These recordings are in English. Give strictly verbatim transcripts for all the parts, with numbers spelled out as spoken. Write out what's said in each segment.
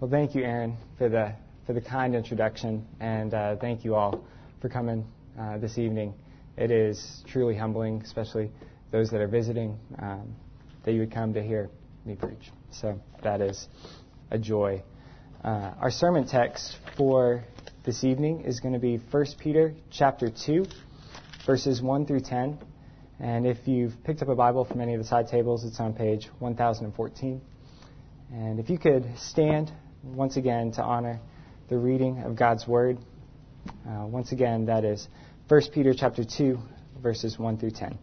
Well, thank you, Aaron, for the for the kind introduction, and uh, thank you all for coming uh, this evening. It is truly humbling, especially those that are visiting, um, that you would come to hear me preach. So that is a joy. Uh, our sermon text for this evening is going to be First Peter chapter two, verses one through ten. And if you've picked up a Bible from any of the side tables, it's on page one thousand fourteen. And if you could stand once again to honor the reading of God's Word. Uh, once again, that is First Peter chapter two, verses one through ten.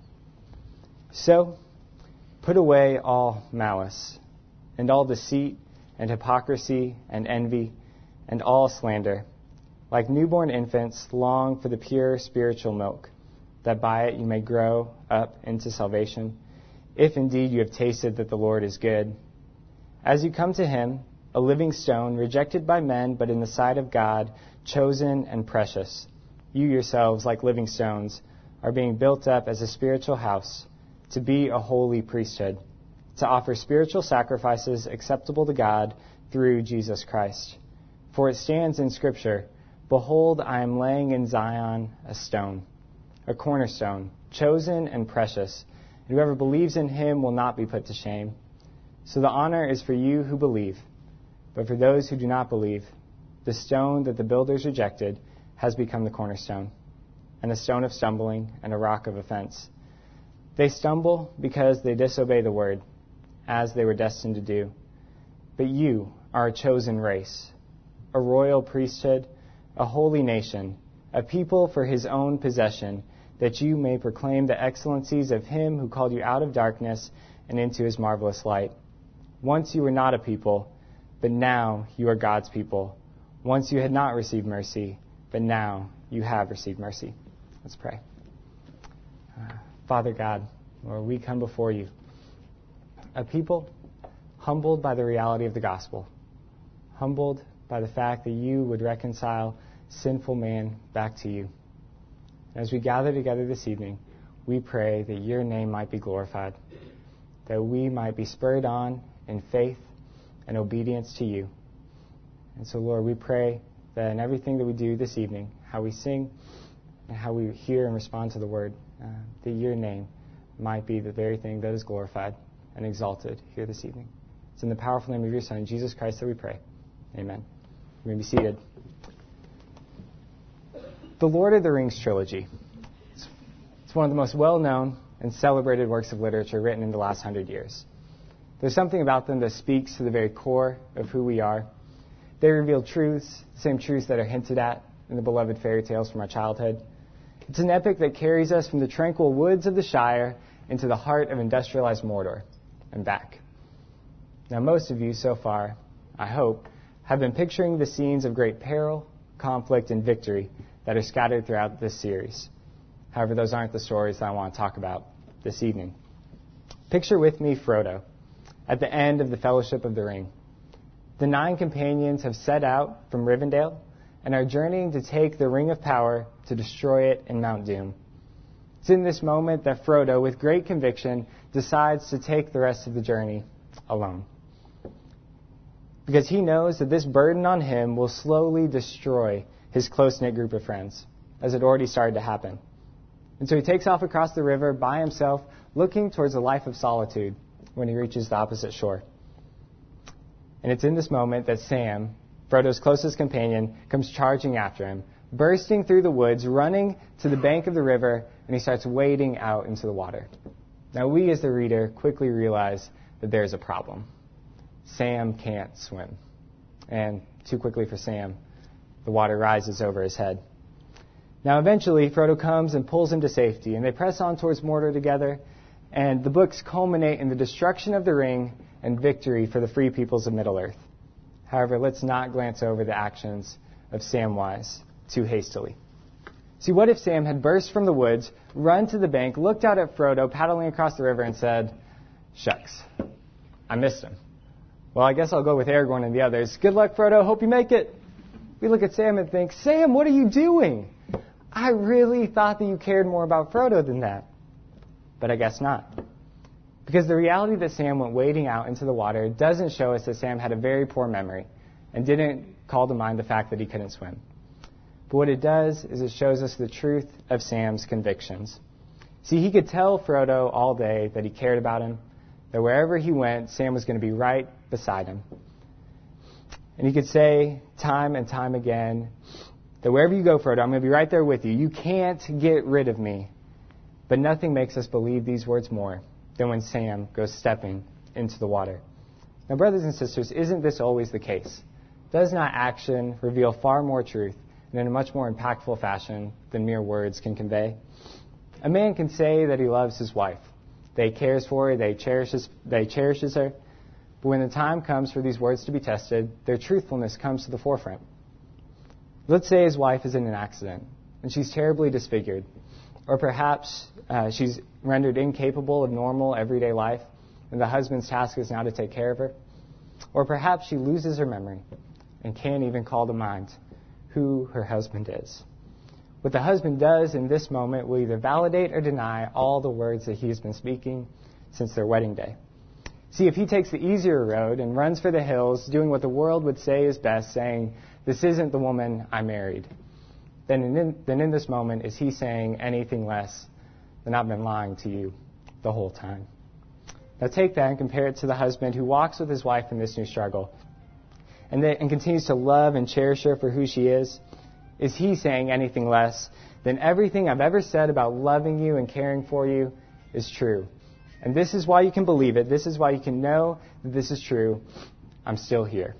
So, put away all malice, and all deceit, and hypocrisy, and envy, and all slander. Like newborn infants, long for the pure spiritual milk, that by it you may grow up into salvation, if indeed you have tasted that the Lord is good. As you come to him, a living stone, rejected by men, but in the sight of God, chosen and precious, you yourselves, like living stones, are being built up as a spiritual house, to be a holy priesthood, to offer spiritual sacrifices acceptable to God through Jesus Christ. For it stands in Scripture, "Behold, I am laying in Zion a stone, a cornerstone, chosen and precious, and whoever believes in him will not be put to shame." So the honor is for you who believe. But for those who do not believe, the stone that the builders rejected has become the cornerstone, and a stone of stumbling and a rock of offense. They stumble because they disobey the word, as they were destined to do. But you are a chosen race, a royal priesthood, a holy nation, a people for his own possession, that you may proclaim the excellencies of him who called you out of darkness and into his marvelous light. Once you were not a people, but now you are God's people. Once you had not received mercy, but now you have received mercy. Let's pray. Uh, Father God, Lord, we come before you, a people humbled by the reality of the gospel, humbled by the fact that you would reconcile sinful man back to you. As we gather together this evening, we pray that your name might be glorified, that we might be spurred on in faith and obedience to you. And so, Lord, we pray that in everything that we do this evening, how we sing and how we hear and respond to the word, uh, that your name might be the very thing that is glorified and exalted here this evening. It's in the powerful name of your Son, Jesus Christ, that we pray. Amen. You may be seated. The Lord of the Rings trilogy. It's, it's one of the most well-known and celebrated works of literature written in the last hundred years. There's something about them that speaks to the very core of who we are. They reveal truths, the same truths that are hinted at in the beloved fairy tales from our childhood. It's an epic that carries us from the tranquil woods of the Shire into the heart of industrialized Mordor and back. Now, most of you so far, I hope, have been picturing the scenes of great peril, conflict, and victory that are scattered throughout this series. However, those aren't the stories that I want to talk about this evening. Picture with me Frodo at the end of the Fellowship of the Ring. The nine companions have set out from Rivendell and are journeying to take the Ring of Power to destroy it in Mount Doom. It's in this moment that Frodo, with great conviction, decides to take the rest of the journey alone, because he knows that this burden on him will slowly destroy his close-knit group of friends, as it already started to happen. And so he takes off across the river by himself, looking towards a life of solitude when he reaches the opposite shore. And it's in this moment that Sam, Frodo's closest companion, comes charging after him, bursting through the woods, running to the bank of the river, and he starts wading out into the water. Now we, as the reader, quickly realize that there's a problem. Sam can't swim. And too quickly for Sam, the water rises over his head. Now eventually, Frodo comes and pulls him to safety, and they press on towards Mordor together, and the books culminate in the destruction of the ring and victory for the free peoples of Middle-earth. However, let's not glance over the actions of Samwise too hastily. See, what if Sam had burst from the woods, run to the bank, looked out at Frodo paddling across the river, and said, "Shucks, I missed him. Well, I guess I'll go with Aragorn and the others. Good luck, Frodo. Hope you make it." We look at Sam and think, "Sam, what are you doing? I really thought that you cared more about Frodo than that." But I guess not. Because the reality that Sam went wading out into the water doesn't show us that Sam had a very poor memory, and didn't call to mind the fact that he couldn't swim. But what it does is it shows us the truth of Sam's convictions. See, he could tell Frodo all day that he cared about him, that wherever he went, Sam was going to be right beside him. And he could say time and time again that wherever you go, Frodo, I'm going to be right there with you. You can't get rid of me. But nothing makes us believe these words more than when Sam goes stepping into the water. Now, brothers and sisters, isn't this always the case? Does not action reveal far more truth and in a much more impactful fashion than mere words can convey? A man can say that he loves his wife, that he cares for her, that he cherishes, that he cherishes her, but when the time comes for these words to be tested, their truthfulness comes to the forefront. Let's say his wife is in an accident, and she's terribly disfigured, or perhaps uh, she's rendered incapable of normal everyday life, and the husband's task is now to take care of her. Or perhaps she loses her memory and can't even call to mind who her husband is. What the husband does in this moment will either validate or deny all the words that he's been speaking since their wedding day. See, if he takes the easier road and runs for the hills, doing what the world would say is best, saying, "This isn't the woman I married," then in, then in this moment is he saying anything less than I've been lying to you the whole time. Now take that and compare it to the husband who walks with his wife in this new struggle and, then, and continues to love and cherish her for who she is. Is he saying anything less than everything I've ever said about loving you and caring for you is true? And this is why you can believe it. This is why you can know that this is true. I'm still here.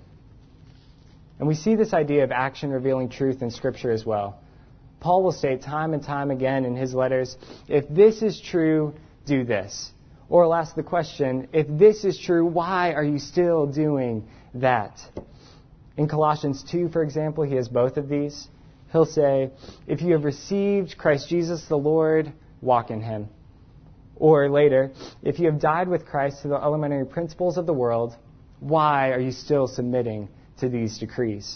And we see this idea of action revealing truth in Scripture as well. Paul will state time and time again in his letters, if this is true, do this. Or he'll ask the question, if this is true, why are you still doing that? In Colossians two, for example, he has both of these. He'll say, if you have received Christ Jesus the Lord, walk in him. Or later, if you have died with Christ to the elementary principles of the world, why are you still submitting to these decrees?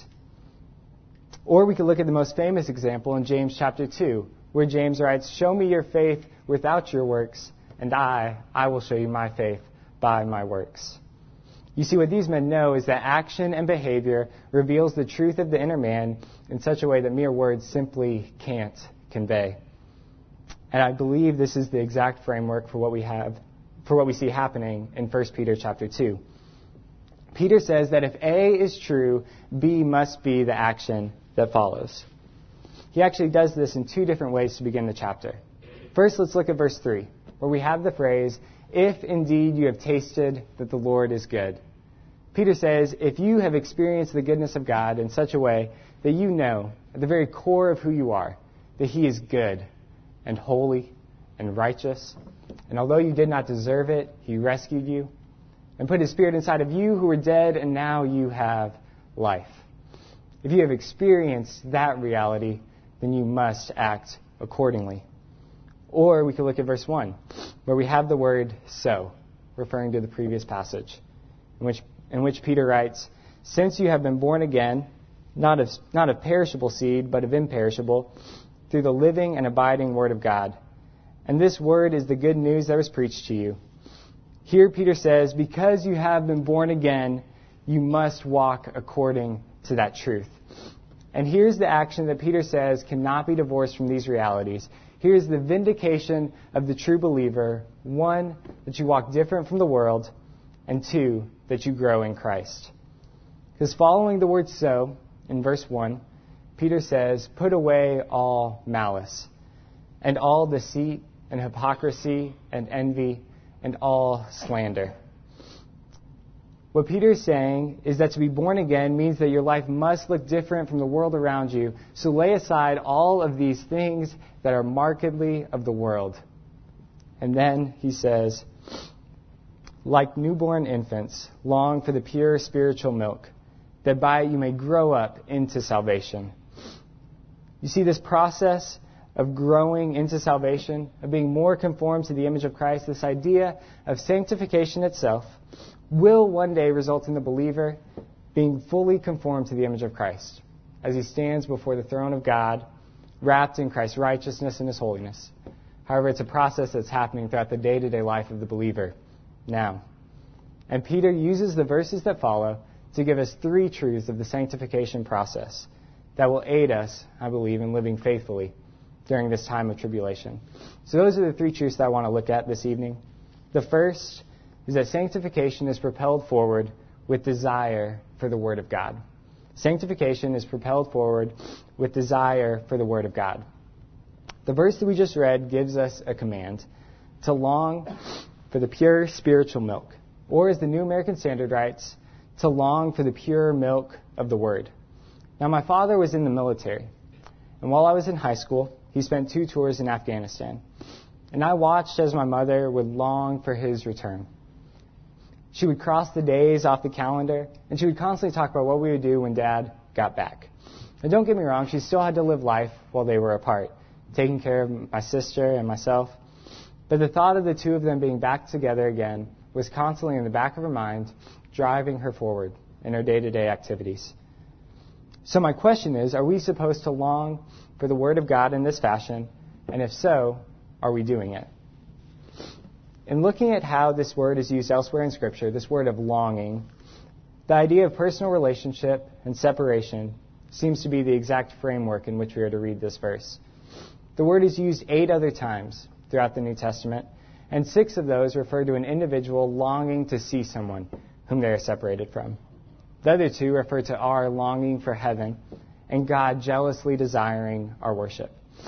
Or we could look at the most famous example in James chapter two, where James writes, show me your faith without your works, and I, I will show you my faith by my works. You see, what these men know is that action and behavior reveals the truth of the inner man in such a way that mere words simply can't convey. And I believe this is the exact framework for what we have, for what we see happening in First Peter chapter two. Peter says that if A is true, B must be the action that follows. He actually does this in two different ways to begin the chapter. First, let's look at verse three, where we have the phrase, if indeed you have tasted that the Lord is good. Peter says, if you have experienced the goodness of God in such a way that you know, at the very core of who you are, that he is good and holy and righteous, and although you did not deserve it, he rescued you and put his Spirit inside of you who were dead, and now you have life. If you have experienced that reality, then you must act accordingly. Or we could look at verse one, where we have the word so, referring to the previous passage, in which, in which Peter writes, since you have been born again, not of, not of perishable seed, but of imperishable, through the living and abiding Word of God. And this Word is the good news that was preached to you. Here Peter says, because you have been born again, you must walk according to that truth. And here's the action that Peter says cannot be divorced from these realities. Here's the vindication of the true believer. One, that you walk different from the world. And two, that you grow in Christ. Because following the word so, in verse one, Peter says, put away all malice, and all deceit, and hypocrisy, and envy, and all slander. What Peter is saying is that to be born again means that your life must look different from the world around you. So lay aside all of these things that are markedly of the world. And then he says, like newborn infants, long for the pure spiritual milk, that by it you may grow up into salvation. You see, this process of growing into salvation, of being more conformed to the image of Christ, this idea of sanctification itself, will one day result in the believer being fully conformed to the image of Christ as he stands before the throne of God, wrapped in Christ's righteousness and his holiness. However, it's a process that's happening throughout the day-to-day life of the believer now. And Peter uses the verses that follow to give us three truths of the sanctification process that will aid us, I believe, in living faithfully during this time of tribulation. So those are the three truths that I want to look at this evening. The first is that sanctification is propelled forward with desire for the Word of God. Sanctification is propelled forward with desire for the Word of God. The verse that we just read gives us a command to long for the pure spiritual milk, or as the New American Standard writes, to long for the pure milk of the Word. Now, my father was in the military, and while I was in high school, he spent two tours in Afghanistan, and I watched as my mother would long for his return. She would cross the days off the calendar, and she would constantly talk about what we would do when Dad got back. And don't get me wrong, she still had to live life while they were apart, taking care of my sister and myself. But the thought of the two of them being back together again was constantly in the back of her mind, driving her forward in her day-to-day activities. So my question is, are we supposed to long for the Word of God in this fashion? And if so, are we doing it? In looking at how this word is used elsewhere in Scripture, this word of longing, the idea of personal relationship and separation seems to be the exact framework in which we are to read this verse. The word is used eight other times throughout the New Testament, and six of those refer to an individual longing to see someone whom they are separated from. The other two refer to our longing for heaven and God jealously desiring our worship.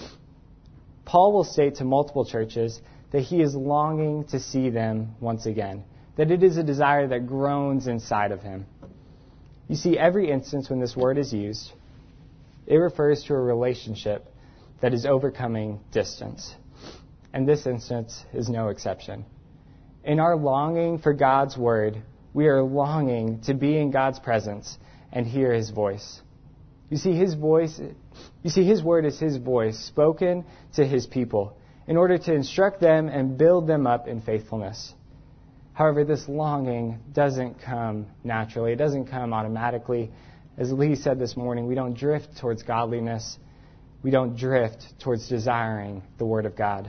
Paul will state to multiple churches that he is longing to see them once again, that it is a desire that groans inside of him. You see, every instance when this word is used, it refers to a relationship that is overcoming distance. And this instance is no exception. In our longing for God's word, we are longing to be in God's presence and hear his voice. You see, his voice, you see, his word is his voice spoken to his people in order to instruct them and build them up in faithfulness. However, this longing doesn't come naturally. It doesn't come automatically. As Lee said this morning, we don't drift towards godliness. We don't drift towards desiring the Word of God.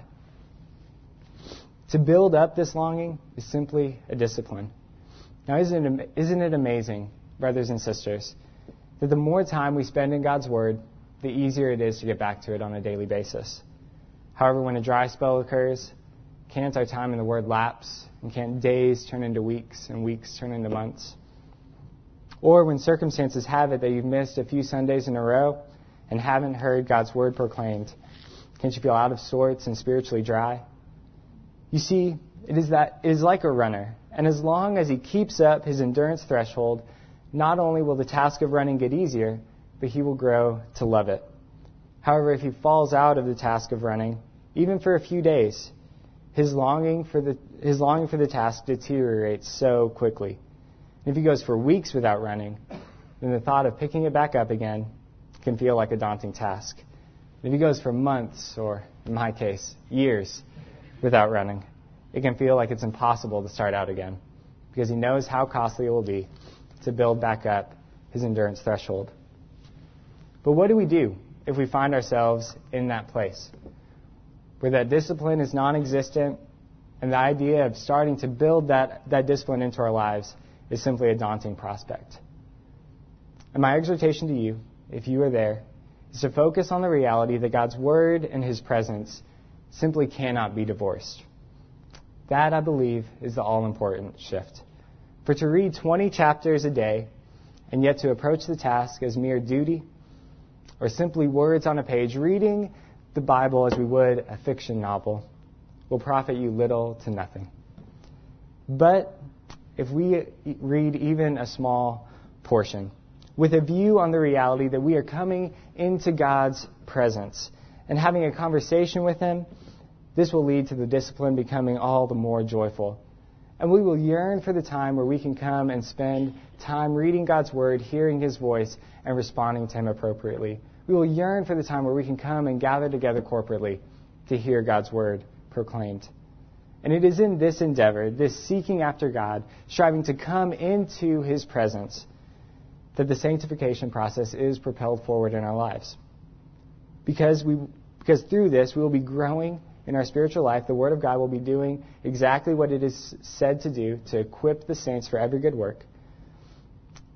To build up this longing is simply a discipline. Now, isn't it, isn't it amazing, brothers and sisters, that the more time we spend in God's Word, the easier it is to get back to it on a daily basis? However, when a dry spell occurs, can't our time in the Word lapse? And can't days turn into weeks and weeks turn into months? Or when circumstances have it that you've missed a few Sundays in a row and haven't heard God's Word proclaimed, can't you feel out of sorts and spiritually dry? You see, it is that it is like a runner, and as long as he keeps up his endurance threshold, not only will the task of running get easier, but he will grow to love it. However, if he falls out of the task of running, even for a few days, his longing for the his longing for the task deteriorates so quickly. And if he goes for weeks without running, then the thought of picking it back up again can feel like a daunting task. And if he goes for months, or in my case, years, without running, it can feel like it's impossible to start out again, because he knows how costly it will be to build back up his endurance threshold. But what do we do if we find ourselves in that place, where that discipline is non-existent and the idea of starting to build that, that discipline into our lives is simply a daunting prospect? And my exhortation to you, if you are there, is to focus on the reality that God's Word and His presence simply cannot be divorced. That, I believe, is the all-important shift. For to read twenty chapters a day and yet to approach the task as mere duty or simply words on a page, reading the Bible as we would a fiction novel, will profit you little to nothing. But if we read even a small portion, with a view on the reality that we are coming into God's presence and having a conversation with Him, this will lead to the discipline becoming all the more joyful. And we will yearn for the time where we can come and spend time reading God's Word, hearing His voice, and responding to Him appropriately. We will yearn for the time where we can come and gather together corporately to hear God's Word proclaimed. And it is in this endeavor, this seeking after God, striving to come into His presence, that the sanctification process is propelled forward in our lives. Because we, because through this, we will be growing in our spiritual life. The Word of God will be doing exactly what it is said to do, to equip the saints for every good work.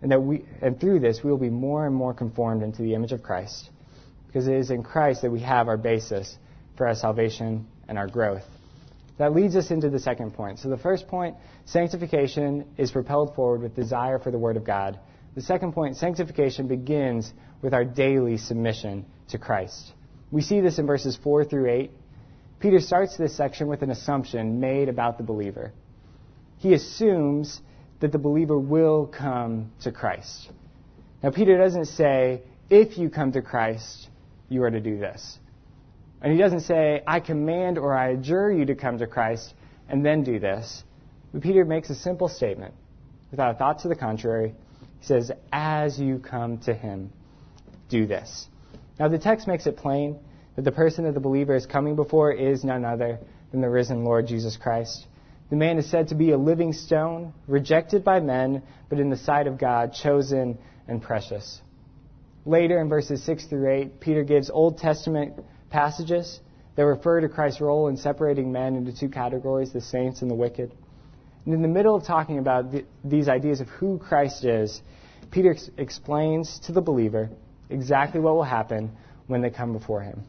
And that we, and through this, we will be more and more conformed into the image of Christ, because it is in Christ that we have our basis for our salvation and our growth. That leads us into the second point. So the first point, sanctification is propelled forward with desire for the Word of God. The second point, sanctification begins with our daily submission to Christ. We see this in verses four through eight. Peter starts this section with an assumption made about the believer. He assumes that the believer will come to Christ. Now, Peter doesn't say, if you come to Christ, you are to do this. And he doesn't say, I command or I adjure you to come to Christ and then do this. But Peter makes a simple statement without a thought to the contrary. He says, as you come to him, do this. Now, the text makes it plain that the person that the believer is coming before is none other than the risen Lord Jesus Christ. The man is said to be a living stone, rejected by men, but in the sight of God, chosen and precious. Later in verses six through eight, Peter gives Old Testament passages that refer to Christ's role in separating men into two categories, the saints and the wicked. And in the middle of talking about the, these ideas of who Christ is, Peter ex- explains to the believer exactly what will happen when they come before him.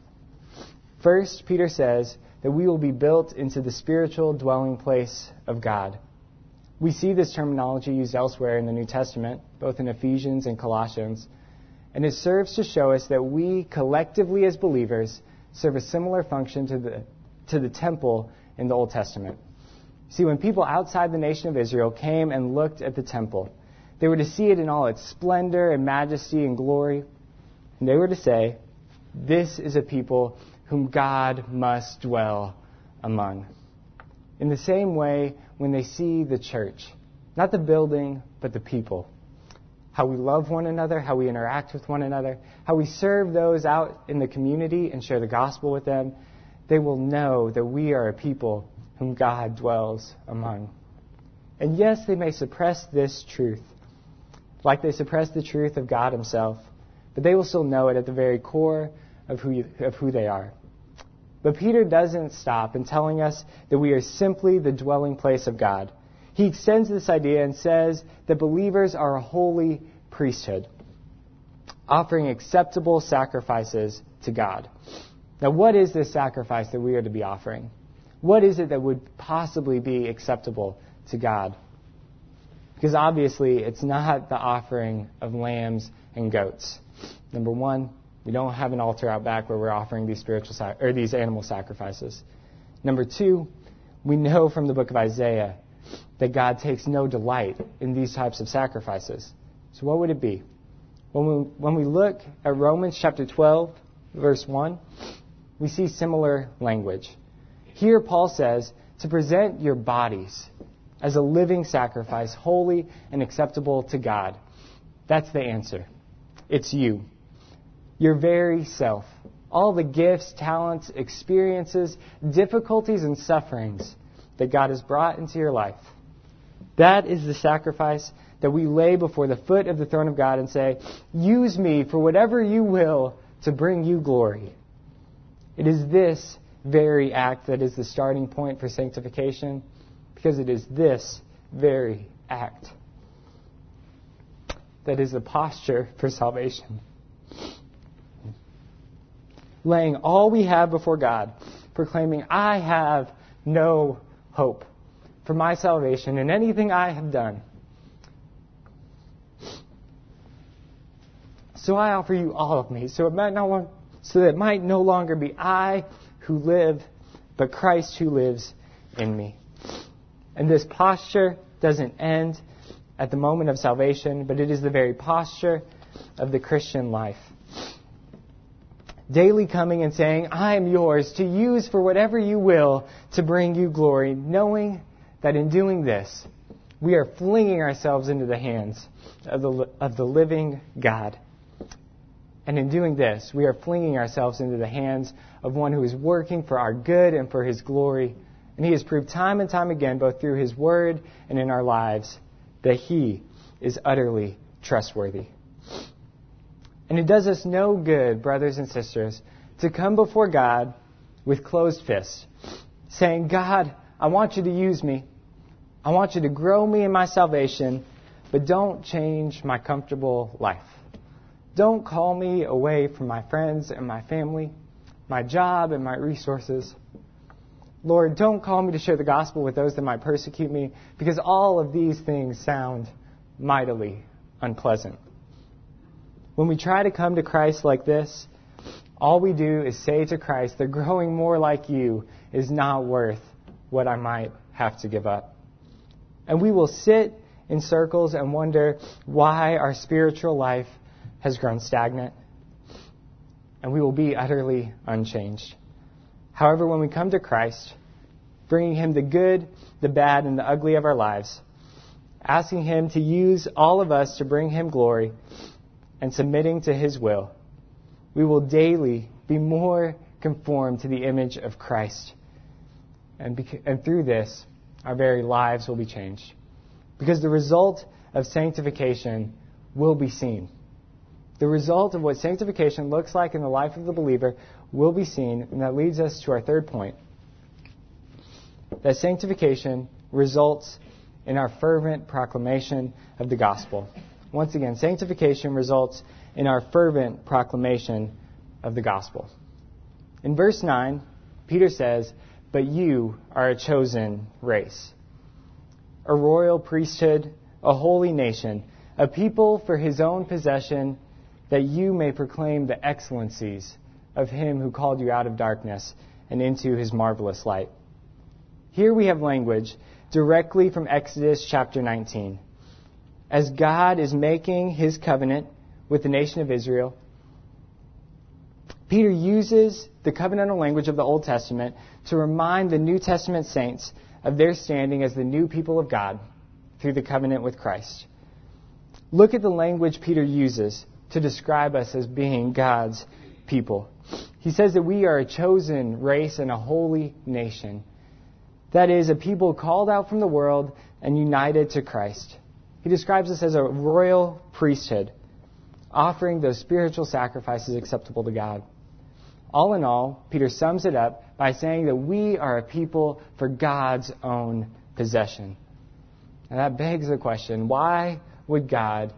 First, Peter says that we will be built into the spiritual dwelling place of God. We see this terminology used elsewhere in the New Testament, both in Ephesians and Colossians, and it serves to show us that we collectively as believers serve a similar function to the, to the temple in the Old Testament. See, when people outside the nation of Israel came and looked at the temple, they were to see it in all its splendor and majesty and glory, and they were to say, this is a people whom God must dwell among. In the same way, when they see the church, not the building, but the people, how we love one another, how we interact with one another, how we serve those out in the community and share the gospel with them, they will know that we are a people whom God dwells among. And yes, they may suppress this truth, like they suppress the truth of God himself, but they will still know it at the very core of who, you, of who they are. But Peter doesn't stop in telling us that we are simply the dwelling place of God. He extends this idea and says that believers are a holy priesthood, offering acceptable sacrifices to God. Now, what is this sacrifice that we are to be offering? What is it that would possibly be acceptable to God? Because obviously, it's not the offering of lambs and goats. Number one, we don't have an altar out back where we're offering these spiritual sac- or these animal sacrifices. Number two, we know from the book of Isaiah that God takes no delight in these types of sacrifices. So what would it be? When we, when we look at Romans chapter twelve, verse one, we see similar language. Here Paul says to present your bodies as a living sacrifice, holy and acceptable to God. That's the answer. It's you. Your very self. All the gifts, talents, experiences, difficulties, and sufferings that God has brought into your life. That is the sacrifice that we lay before the foot of the throne of God and say, use me for whatever you will to bring you glory. It is this very act that is the starting point for sanctification, because it is this very act that is the posture for salvation. Laying all we have before God, proclaiming, I have no hope for my salvation in anything I have done. So I offer you all of me, so it might no, so that it might no longer be I who live, but Christ who lives in me. And this posture doesn't end at the moment of salvation, but it is the very posture of the Christian life. Daily coming and saying, I am yours to use for whatever you will to bring you glory, knowing that in doing this, we are flinging ourselves into the hands of the, of the living God. And in doing this, we are flinging ourselves into the hands of one who is working for our good and for his glory. And he has proved time and time again, both through his word and in our lives, that he is utterly trustworthy. And it does us no good, brothers and sisters, to come before God with closed fists, saying, God, I want you to use me. I want you to grow me in my salvation, but don't change my comfortable life. Don't call me away from my friends and my family, my job and my resources. Lord, don't call me to share the gospel with those that might persecute me, because all of these things sound mightily unpleasant. When we try to come to Christ like this, all we do is say to Christ that growing more like you is not worth what I might have to give up. And we will sit in circles and wonder why our spiritual life has grown stagnant. And we will be utterly unchanged. However, when we come to Christ, bringing Him the good, the bad, and the ugly of our lives, asking Him to use all of us to bring Him glory, and submitting to His will, we will daily be more conformed to the image of Christ. And, beca- and through this, our very lives will be changed. Because the result of sanctification will be seen. The result of what sanctification looks like in the life of the believer will be seen, and that leads us to our third point. That sanctification results in our fervent proclamation of the gospel. Once again, sanctification results in our fervent proclamation of the gospel. In verse nine, Peter says, "But you are a chosen race, a royal priesthood, a holy nation, a people for His own possession, that you may proclaim the excellencies of Him who called you out of darkness and into His marvelous light." Here we have language directly from Exodus chapter nineteen. As God is making His covenant with the nation of Israel, Peter uses the covenantal language of the Old Testament to remind the New Testament saints of their standing as the new people of God through the covenant with Christ. Look at the language Peter uses to describe us as being God's people. He says that we are a chosen race and a holy nation. That is, a people called out from the world and united to Christ. He describes us as a royal priesthood, offering those spiritual sacrifices acceptable to God. All in all, Peter sums it up by saying that we are a people for God's own possession. And that begs the question, why would God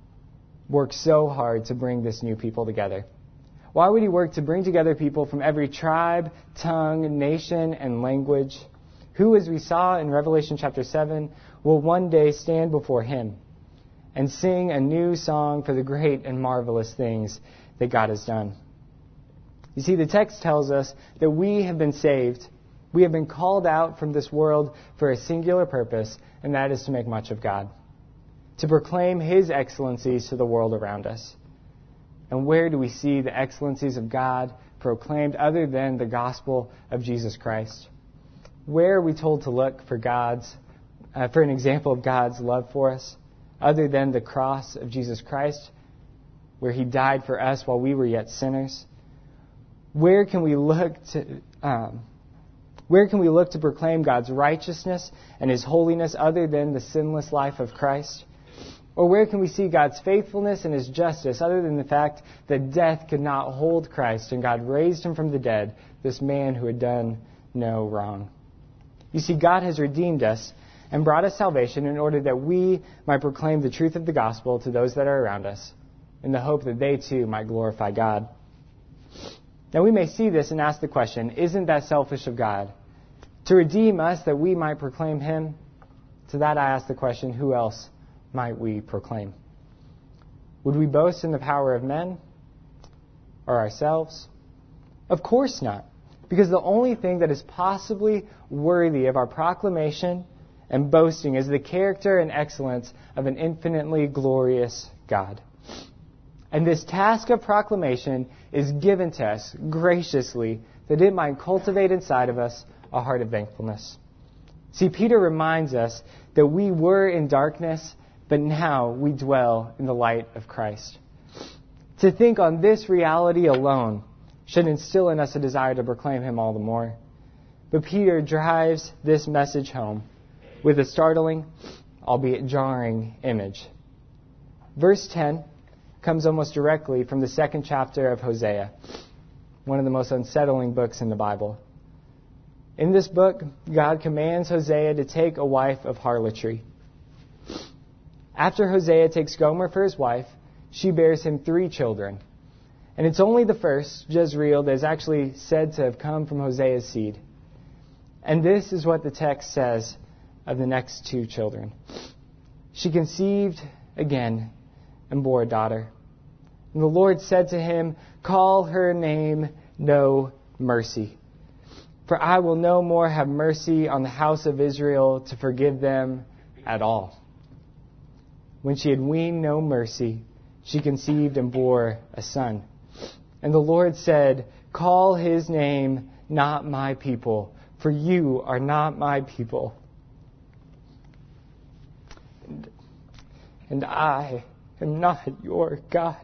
work so hard to bring this new people together? Why would He work to bring together people from every tribe, tongue, nation, and language, who, as we saw in Revelation chapter seven, will one day stand before Him and sing a new song for the great and marvelous things that God has done? You see, the text tells us that we have been saved. We have been called out from this world for a singular purpose, and that is to make much of God, to proclaim His excellencies to the world around us. And where do we see the excellencies of God proclaimed other than the gospel of Jesus Christ? Where are we told to look for God's, uh, for an example of God's love for us, other than the cross of Jesus Christ, where He died for us while we were yet sinners? Where can we look to, um, where can we look to proclaim God's righteousness and His holiness other than the sinless life of Christ? Or where can we see God's faithfulness and His justice other than the fact that death could not hold Christ and God raised Him from the dead, this man who had done no wrong? You see, God has redeemed us and brought us salvation in order that we might proclaim the truth of the gospel to those that are around us, in the hope that they too might glorify God. Now we may see this and ask the question, isn't that selfish of God? To redeem us that we might proclaim Him? To that I ask the question, who else might we proclaim? Would we boast in the power of men or ourselves? Of course not. Because the only thing that is possibly worthy of our proclamation and boasting is the character and excellence of an infinitely glorious God. And this task of proclamation is given to us graciously that it might cultivate inside of us a heart of thankfulness. See, Peter reminds us that we were in darkness, but now we dwell in the light of Christ. To think on this reality alone should instill in us a desire to proclaim Him all the more. But Peter drives this message home with a startling, albeit jarring, image. Verse ten comes almost directly from the second chapter of Hosea, one of the most unsettling books in the Bible. In this book, God commands Hosea to take a wife of harlotry. After Hosea takes Gomer for his wife, she bears him three children. And it's only the first, Jezreel, that is actually said to have come from Hosea's seed. And this is what the text says of the next two children. She conceived again and bore a daughter. And the Lord said to him, "Call her name No Mercy. For I will no more have mercy on the house of Israel to forgive them at all." When she had weaned no mercy, she conceived and bore a son. And the Lord said, "Call his name Not My People, for you are not my people. And, and I am not your God."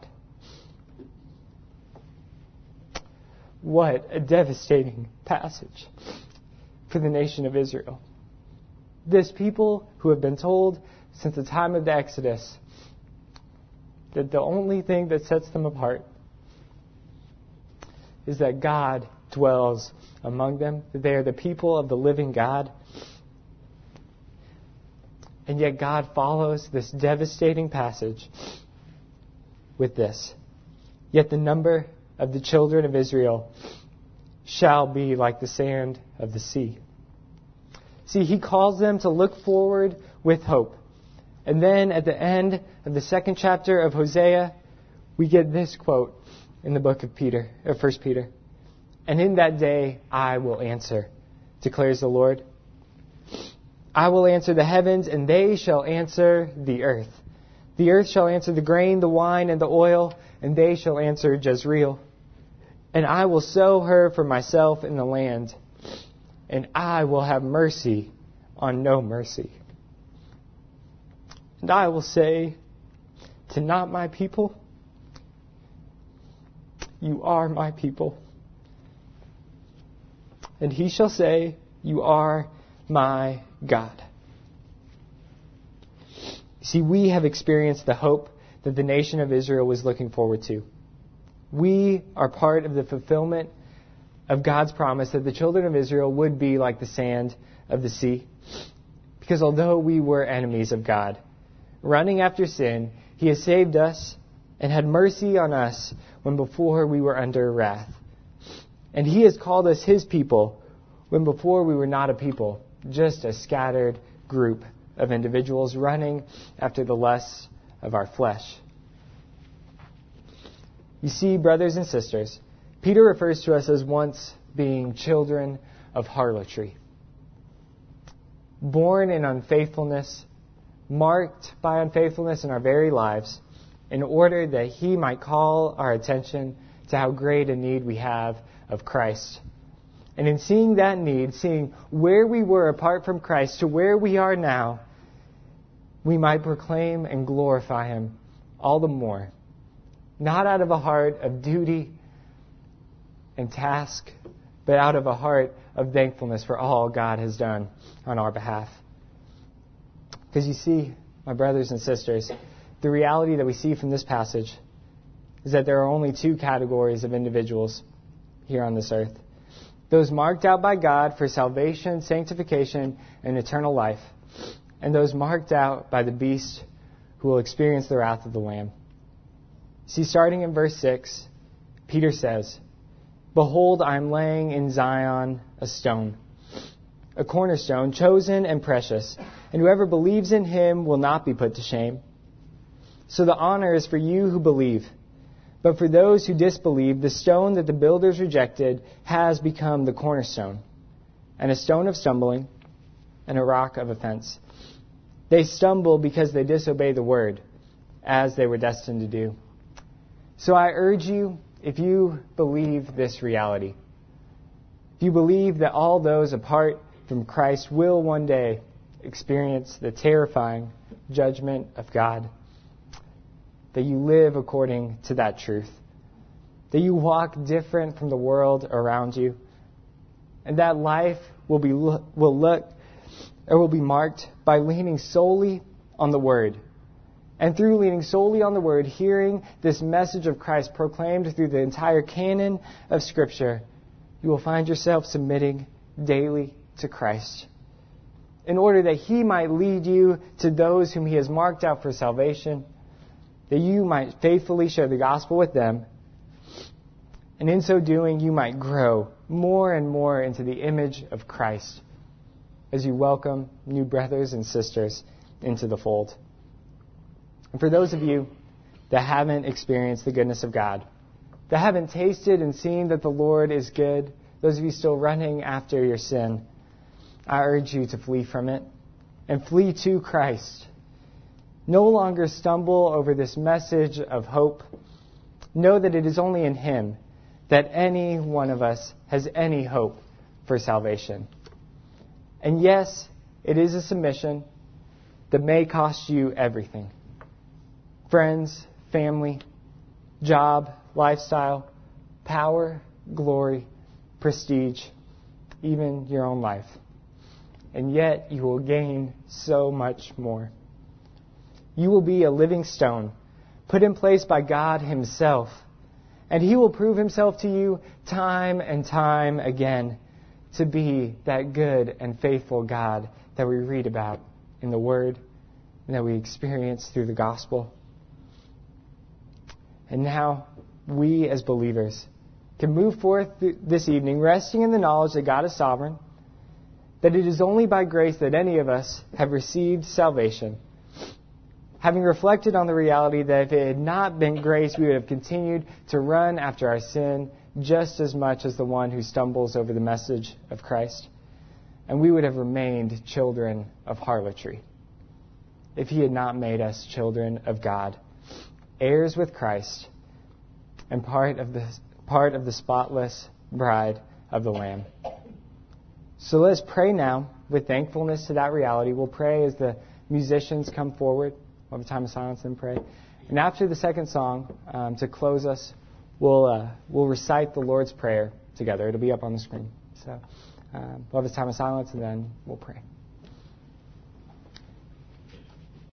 What a devastating passage for the nation of Israel. This people who have been told since the time of the Exodus that the only thing that sets them apart is that God dwells among them, that they are the people of the living God. And yet God follows this devastating passage with this: "Yet the number of the children of Israel shall be like the sand of the sea." See, he calls them to look forward with hope. And then at the end of the second chapter of Hosea, we get this quote in the book of Peter, or First Peter. "And in that day I will answer, declares the Lord. I will answer the heavens, and they shall answer the earth. The earth shall answer the grain, the wine, and the oil, and they shall answer Jezreel. And I will sow her for myself in the land, and I will have mercy on no mercy. And I will say to not my people, you are my people. And he shall say, you are my God." See, we have experienced the hope that the nation of Israel was looking forward to. We are part of the fulfillment of God's promise that the children of Israel would be like the sand of the sea. Because although we were enemies of God, running after sin, he has saved us and had mercy on us when before we were under wrath. And he has called us his people when before we were not a people, just a scattered group of individuals running after the lusts of our flesh. You see, brothers and sisters, Peter refers to us as once being children of harlotry, born in unfaithfulness, marked by unfaithfulness in our very lives, in order that he might call our attention to how great a need we have of Christ. And in seeing that need, seeing where we were apart from Christ to where we are now, we might proclaim and glorify him all the more. Not out of a heart of duty and task, but out of a heart of thankfulness for all God has done on our behalf. Because you see, my brothers and sisters, the reality that we see from this passage is that there are only two categories of individuals here on this earth. Those marked out by God for salvation, sanctification, and eternal life, and those marked out by the beast who will experience the wrath of the Lamb. See, starting in verse six, Peter says, "Behold, I am laying in Zion a stone, a cornerstone, chosen and precious, and whoever believes in him will not be put to shame. So the honor is for you who believe. But for those who disbelieve, the stone that the builders rejected has become the cornerstone, and a stone of stumbling, and a rock of offense. They stumble because they disobey the word, as they were destined to do. So I urge you, if you believe this reality, if you believe that all those apart from Christ will one day experience the terrifying judgment of God, that you live according to that truth, that you walk different from the world around you, and that life will be will look or will be marked by leaning solely on the Word. And through leaning solely on the Word, hearing this message of Christ proclaimed through the entire canon of Scripture, you will find yourself submitting daily to Christ. in order that He might lead you to those whom He has marked out for salvation, that you might faithfully share the gospel with them, and in so doing you might grow more and more into the image of Christ as you welcome new brothers and sisters into the fold. And for those of you that haven't experienced the goodness of God, that haven't tasted and seen that the Lord is good, those of you still running after your sin, I urge you to flee from it and flee to Christ. No longer stumble over this message of hope. Know that it is only in Him that any one of us has any hope for salvation. And yes, it is a submission that may cost you everything. Friends, family, job, lifestyle, power, glory, prestige, even your own life. And yet you will gain so much more. You will be a living stone put in place by God Himself. And He will prove Himself to you time and time again to be that good and faithful God that we read about in the Word and that we experience through the gospel. And now, we as believers can move forth this evening resting in the knowledge that God is sovereign, that it is only by grace that any of us have received salvation, having reflected on the reality that if it had not been grace, we would have continued to run after our sin just as much as the one who stumbles over the message of Christ, and we would have remained children of harlotry if He had not made us children of God, heirs with Christ, and part of the part of the spotless bride of the Lamb. So let's pray now with thankfulness to that reality. We'll pray as the musicians come forward. We'll have a time of silence and pray. And after the second song, um, to close us, we'll uh, we'll recite the Lord's Prayer together. It'll be up on the screen. So um, we'll have a time of silence and then we'll pray.